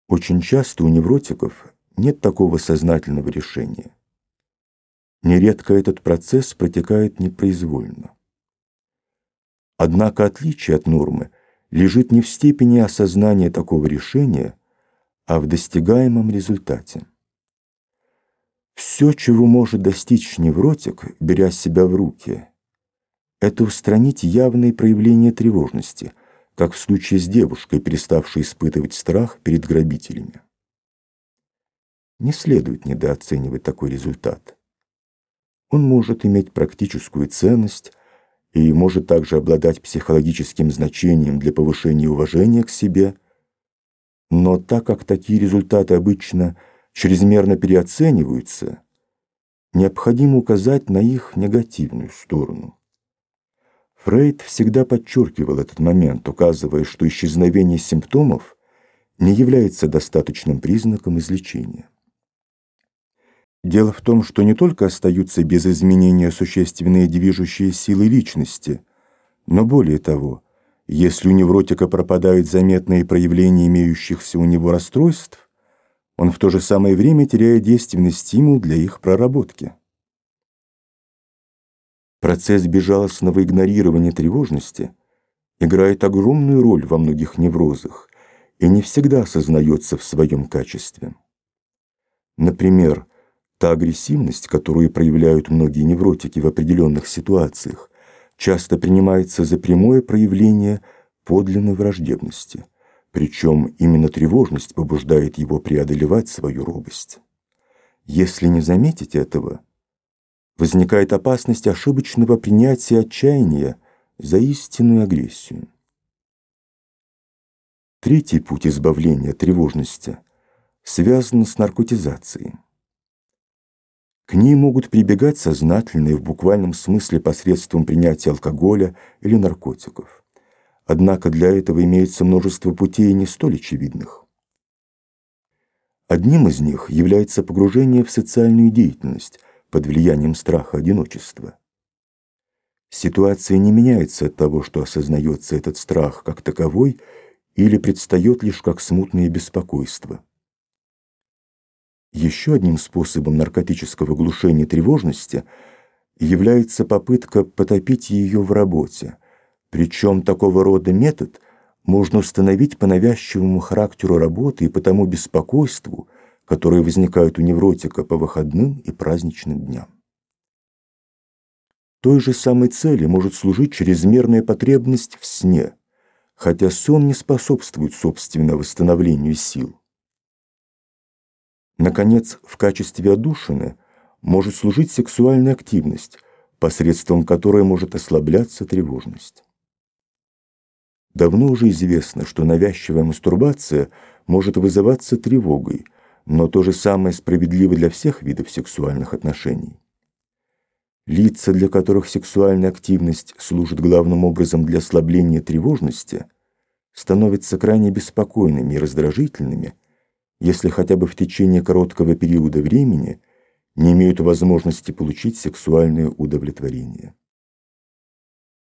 Очень часто у невротиков нет такого сознательного решения. Нередко этот процесс протекает непроизвольно. Однако отличие от нормы лежит не в степени осознания такого решения, а в достигаемом результате. Все, чего может достичь невротик, беря себя в руки, это устранить явные проявления тревожности, как в случае с девушкой, переставшей испытывать страх перед грабителями. Не следует недооценивать такой результат. Он может иметь практическую ценность и может также обладать психологическим значением для повышения уважения к себе, но так как такие результаты обычно чрезмерно переоцениваются, необходимо указать на их негативную сторону. Фрейд всегда подчеркивал этот момент, указывая, что исчезновение симптомов не является достаточным признаком излечения. Дело в том, что не только остаются без изменения существенные движущие силы личности, но более того, если у невротика пропадают заметные проявления имеющихся у него расстройств, он в то же самое время теряет действенный стимул для их проработки. Процесс безжалостного игнорирования тревожности играет огромную роль во многих неврозах и не всегда осознается в своем качестве. Например, та агрессивность, которую проявляют многие невротики в определенных ситуациях, часто принимается за прямое проявление подлинной враждебности, причем именно тревожность побуждает его преодолевать свою робость. Если не заметить этого, возникает опасность ошибочного принятия отчаяния за истинную агрессию. Третий путь избавления от тревожности связан с наркотизацией. К ней могут прибегать сознательно и в буквальном смысле посредством принятия алкоголя или наркотиков. Однако для этого имеется множество путей не столь очевидных. Одним из них является погружение в социальную деятельность под влиянием страха одиночества. Ситуация не меняется от того, что осознается этот страх как таковой или предстает лишь как смутное беспокойство. Еще одним способом наркотического глушения тревожности является попытка потопить ее в работе, причем такого рода метод можно установить по навязчивому характеру работы и по тому беспокойству, которые возникают у невротика по выходным и праздничным дням. Той же самой цели может служить чрезмерная потребность в сне, хотя сон не способствует собственно восстановлению сил. Наконец, в качестве отдушины может служить сексуальная активность, посредством которой может ослабляться тревожность. Давно уже известно, что навязчивая мастурбация может вызываться тревогой, но то же самое справедливо для всех видов сексуальных отношений. Лица, для которых сексуальная активность служит главным образом для ослабления тревожности, становятся крайне беспокойными и раздражительными, если хотя бы в течение короткого периода времени не имеют возможности получить сексуальное удовлетворение.